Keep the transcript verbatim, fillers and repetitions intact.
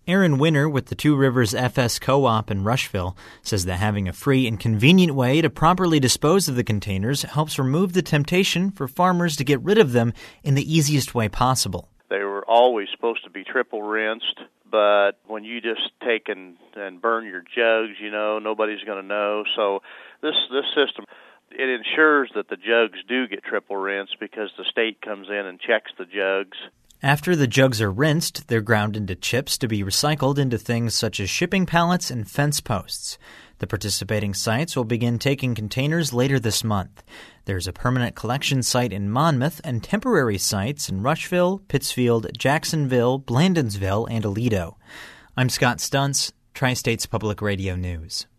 Aaron Winter with the Two Rivers F S Co-op in Rushville says that having a free and convenient way to properly dispose of the containers helps remove the temptation for farmers to get rid of them in the easiest way possible. They were always supposed to be triple rinsed, but when you just take and, and burn your jugs, you know, nobody's going to know. So this this system, it ensures that the jugs do get triple rinsed because the state comes in and checks the jugs. After the jugs are rinsed, they're ground into chips to be recycled into things such as shipping pallets and fence posts. The participating sites will begin taking containers later this month. There's a permanent collection site in Monmouth and temporary sites in Rushville, Pittsfield, Jacksonville, Blandonsville, and Aledo. I'm Scott Stuntz, Tri-States Public Radio News.